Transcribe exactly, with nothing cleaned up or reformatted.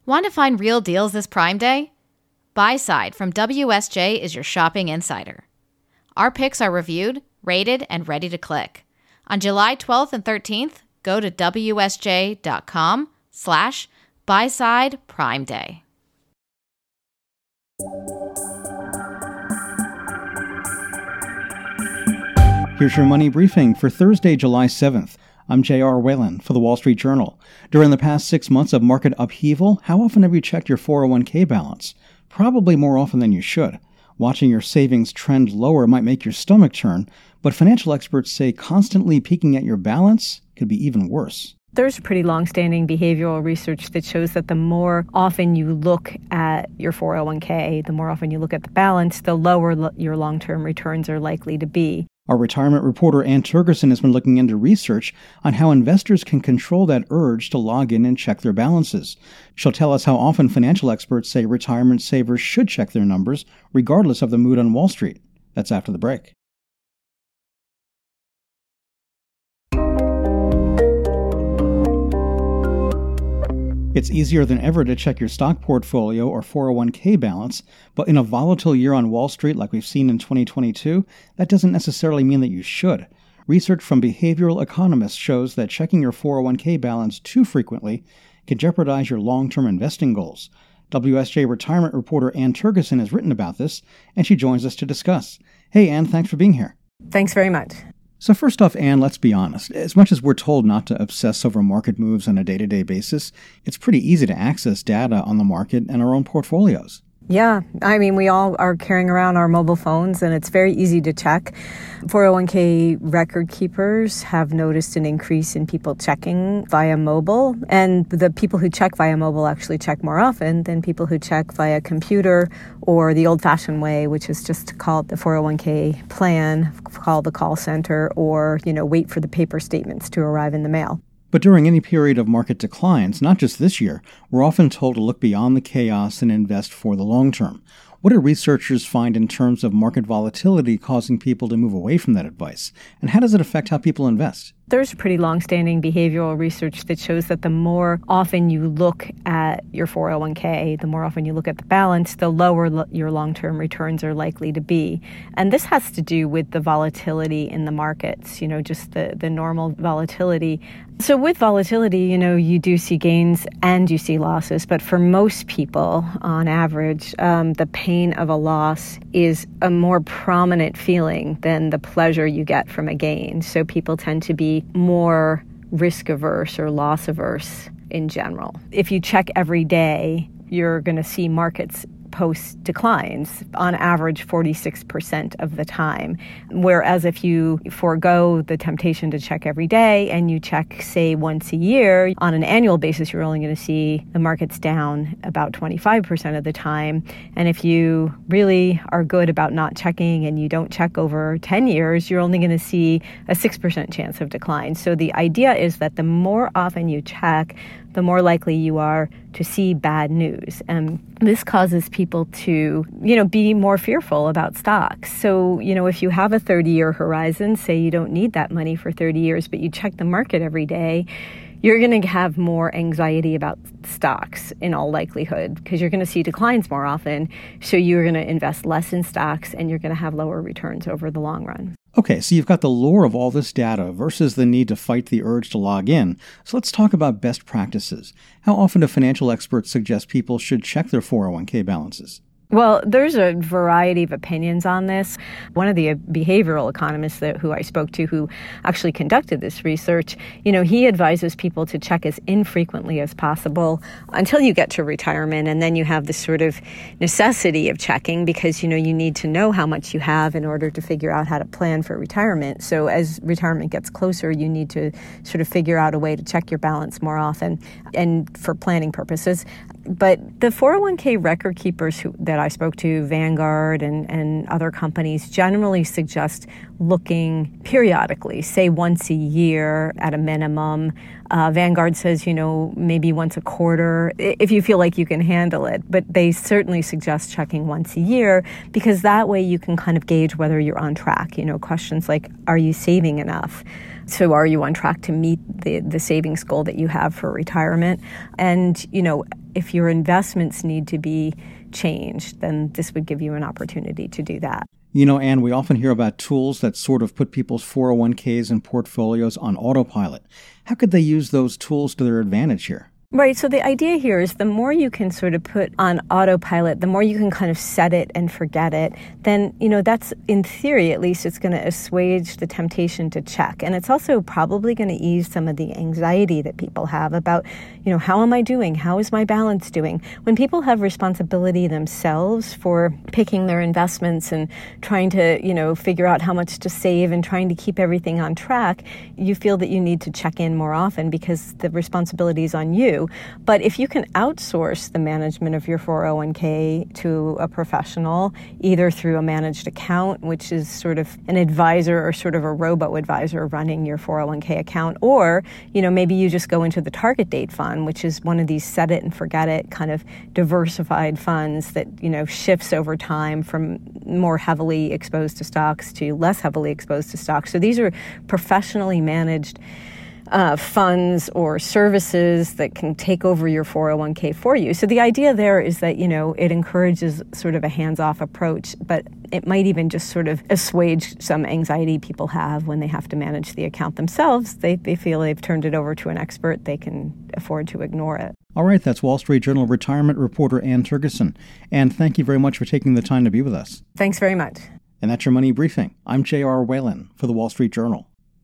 Want to find real deals this Prime Day? Buy Side from W S J is your shopping insider. Our picks are reviewed, rated, and ready to click. On July twelfth and thirteenth, go to W S J dot com slash buy side Prime Day. Here's your money briefing for Thursday, July seventh. I'm J R. Whalen for the Wall Street Journal. During the past six months of market upheaval, how often have you checked your four oh one k balance? Probably more often than you should. Watching your savings trend lower might make your stomach turn, but financial experts say constantly peeking at your balance could be even worse. There's pretty long-standing behavioral research that shows that the more often you look at your four oh one k, the more often you look at the balance, the lower lo- your long-term returns are likely to be. Our retirement reporter Ann Tergerson has been looking into research on how investors can control that urge to log in and check their balances. She'll tell us how often financial experts say retirement savers should check their numbers, regardless of the mood on Wall Street. That's after the break. It's easier than ever to check your stock portfolio or four oh one k balance, but in a volatile year on Wall Street like we've seen in twenty twenty-two, that doesn't necessarily mean that you should. Research from behavioral economists shows that checking your four oh one k balance too frequently can jeopardize your long-term investing goals. W S J retirement reporter Ann Tergerson has written about this, and she joins us to discuss. Hey, Ann, thanks for being here. Thanks very much. So first off, Ann, let's be honest. As much as we're told not to obsess over market moves on a day-to-day basis, it's pretty easy to access data on the market and our own portfolios. Yeah, I mean, we all are carrying around our mobile phones, and it's very easy to check. four oh one k record keepers have noticed an increase in people checking via mobile, and the people who check via mobile actually check more often than people who check via computer or the old-fashioned way, which is just to call the four oh one k plan, call the call center, or, you know, wait for the paper statements to arrive in the mail. But during any period of market declines, not just this year, we're often told to look beyond the chaos and invest for the long term. What do researchers find in terms of market volatility causing people to move away from that advice? And how does it affect how people invest? There's pretty long-standing behavioral research that shows that the more often you look at your four oh one k, the more often you look at the balance, the lower lo- your long-term returns are likely to be. And this has to do with the volatility in the markets, you know, just the, the normal volatility. So with volatility, you know, you do see gains and you see losses. But for most people, on average, um, the pain of a loss is a more prominent feeling than the pleasure you get from a gain. So people tend to be more risk averse or loss averse in general. If you check every day, you're going to see markets post declines on average forty-six percent of the time. Whereas if you forego the temptation to check every day and you check, say, once a year, on an annual basis, you're only going to see the markets down about twenty-five percent of the time. And if you really are good about not checking and you don't check over ten years, you're only going to see a six percent chance of decline. So the idea is that the more often you check, the more likely you are to see bad news. And this causes people to, you know, be more fearful about stocks. So, you know, if you have a thirty-year horizon, say you don't need that money for thirty years, but you check the market every day, you're going to have more anxiety about stocks in all likelihood because you're going to see declines more often. So you're going to invest less in stocks and you're going to have lower returns over the long run. Okay, so you've got the lure of all this data versus the need to fight the urge to log in. So let's talk about best practices. How often do financial experts suggest people should check their four oh one k balances? Well, there's a variety of opinions on this. One of the behavioral economists that who I spoke to who actually conducted this research, you know, he advises people to check as infrequently as possible until you get to retirement. And then you have this sort of necessity of checking because, you know, you need to know how much you have in order to figure out how to plan for retirement. So as retirement gets closer, you need to sort of figure out a way to check your balance more often and for planning purposes. But the four oh one k record keepers who, that I spoke to, Vanguard and, and other companies, generally suggest looking periodically, say once a year at a minimum. Uh, Vanguard says, you know, maybe once a quarter, if you feel like you can handle it. But they certainly suggest checking once a year because that way you can kind of gauge whether you're on track. You know, questions like, are you saving enough? So are you on track to meet the, the savings goal that you have for retirement? And, you know, if your investments need to be changed, then this would give you an opportunity to do that. You know, Anne, we often hear about tools that sort of put people's four oh one k's and portfolios on autopilot. How could they use those tools to their advantage here? Right. So the idea here is the more you can sort of put on autopilot, the more you can kind of set it and forget it, then, you know, that's, in theory, at least, it's going to assuage the temptation to check. And it's also probably going to ease some of the anxiety that people have about, you know, how am I doing? How is my balance doing? When people have responsibility themselves for picking their investments and trying to, you know, figure out how much to save and trying to keep everything on track, you feel that you need to check in more often because the responsibility is on you. But if you can outsource the management of your four oh one k to a professional, either through a managed account, which is sort of an advisor or sort of a robo-advisor running your four oh one k account, or, you know, maybe you just go into the target date fund, which is one of these set it and forget it kind of diversified funds that, you know, shifts over time from more heavily exposed to stocks to less heavily exposed to stocks. So these are professionally managed Uh, funds or services that can take over your four oh one k for you. So the idea there is that, you know, it encourages sort of a hands-off approach, but it might even just sort of assuage some anxiety people have when they have to manage the account themselves. They, they feel they've turned it over to an expert. They can afford to ignore it. All right, that's Wall Street Journal retirement reporter Anne Tergesen. And thank you very much for taking the time to be with us. Thanks very much. And that's your Money Briefing. I'm J R. Whalen for the Wall Street Journal.